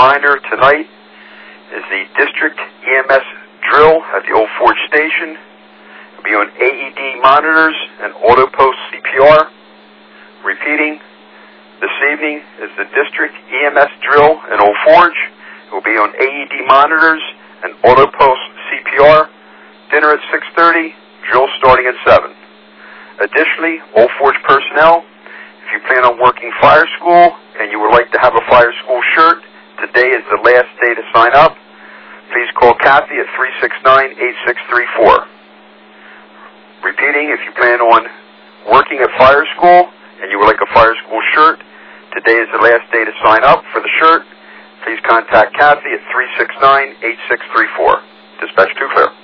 reminder, tonight is the district EMS drill at the Old Forge Station. It'll be on AED monitors and auto post CPR. Repeating, this evening is the district EMS drill in Old Forge. It will be on AED monitors and auto post CPR. Dinner at 6:30, drill starting at 7. Additionally, Old Forge personnel, if you plan on working fire school and you would like to have a fire school shirt, today is the last day to sign up. Please call Kathy at 369-8634. Repeating, if you plan on working at fire school and you would like a fire school shirt, today is the last day to sign up for the shirt. Please contact Kathy at 369-8634. Dispatch 2 clear.